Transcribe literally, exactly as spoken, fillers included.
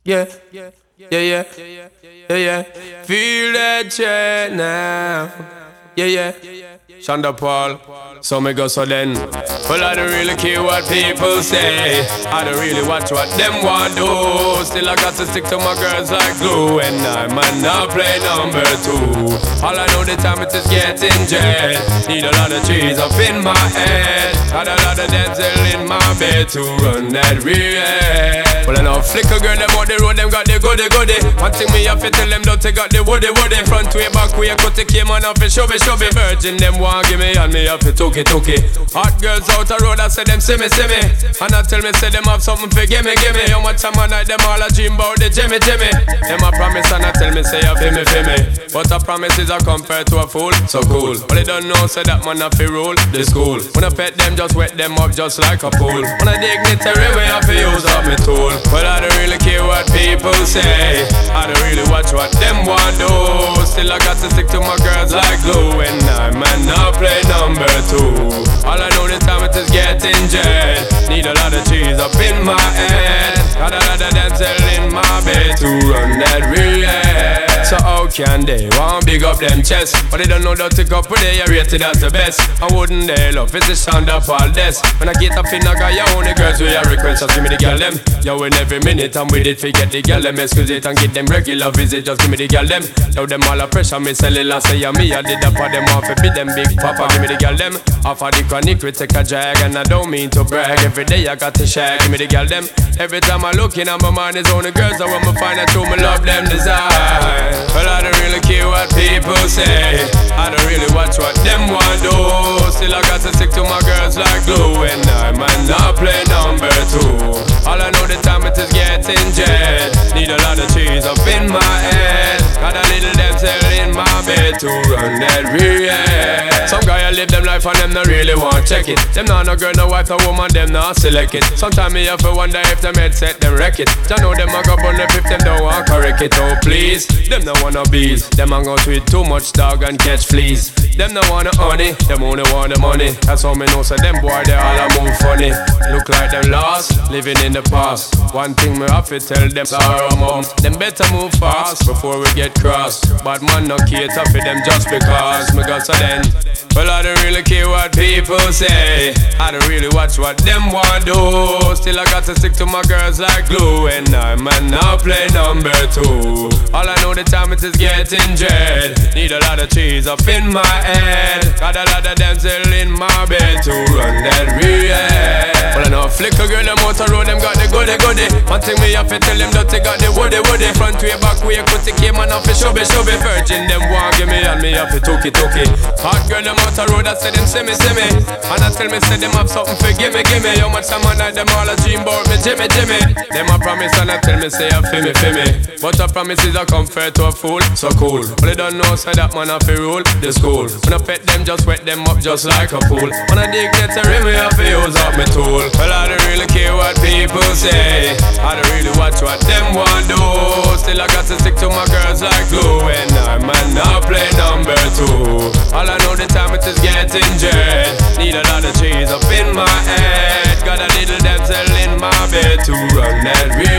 Yeah, yeah, yeah, yeah, yeah. Feel that chain now. Yeah, yeah. Shonda Paul, so me go so then. Well, I don't really care what people say. I don't really watch what them want do. Still I got to stick to my girls like glue. And I might not play number two. All I know the time it is getting jet. Need a lot of trees up in my head. Got a lot of dental in my bed to run that real. Well, I know flicker girl, them out the road, them got the goody goody. One thing me have to tell them, don't they got the woody woody. Front way, back way, cut the came on off and show me, show me. Virgin, them want give me and me have to took it, took it. Hot girls out the road, I say them see me, see me. And I tell me, say them have something for gimme, gimme. How much time I night, them all a dream about the Jimmy, Jimmy. Them a promise and I tell me, say you feel me, feel me. But a promise is a compare to a fool, so cool. But they don't know, say that man a fi rule the school. When I pet them, just wet them up just like a pool. When I dignitary way, I fi use up me tool. But I don't really care what people say. I don't really watch what them want do. Still I got to stick to my girls like glue. And I might not play number two. All I know this time it is getting jet. Need a lot of cheese up in my head. Got a lot of dental in my bed to run that real. So how can they want big up them chest? But they don't know that to couple they are rated as the best. I wouldn't they love it's a sound of all this. When I get up in I got your own girls with your request. Just give me the girl them. Yo, in every minute I'm with it. Forget the girl them. Excuse it and get them regular visit. Just give me the girl them. Yo, them all a pressure me sell it. Say yeah, me I did that for them off. Be them big papa. Give me the girl them. Off of the chronic we take a drag. And I don't mean to brag. Every day I got to shag. Give me the girl them. Every time I look in on my mind is only girls. I want me find out who me love them desire. Well, I don't really care what people say. I don't really watch what them want do. Still I got to stick to my girls like glue. And I might not play number two. All I know the time it is getting jet. Need a lot of cheese up in my head. Got a little dental in my bed to run that real. Some guy I live them life and them not really want check it. Them not no girl, no wife, no woman, them not select it. Sometimes me have to wonder if them headset them wreck it. I know them a go bun up if them don't want correct it. Oh please, them no wanna bees. Them a go tweet too much dog and catch fleas. Them no wanna honey, them only want the money. That's how me know so them boy they all a move funny. Look like them lost, living in the past. One thing me have to tell them sorrow mom. Them better move fast before we get crossed. Bad man no cater for them just because me got so then. Well I don't really care what people say. I don't really watch what them want do. Still I got to stick to my girls like glue. And I might not play number two. All I know the time it is getting jet. Need a lot of cheese up in my head. Got a lot of dental in my bed to run that real. Well I know flicker girl them out the road them got the goody goody. One thing me have to tell them that they got the woody woody. Front way back way cut the came on off the shubby shubby. Virgin them want give me and me have to took it took it. Hot girl them out the road I say them see me see me. And I tell me say them have something for gimme gimme. How much time I night them all a dream about me Jimmy Jimmy. Them a promise and I tell me say I feel me feel me. But a promise is a comfort to a fool, so cool. But they don't know say that man have to rule the school. When I pet them just wet them up just like a pool. When I dignitary me have to use up me tool. Well I don't really care what people say. I don't really watch what them want do. Still I got to stick to my girls like glue. And I might not play number two. All I know the time it is getting jet. Need a lot of cheese up in my head. Got a little dental in my bed to run that real.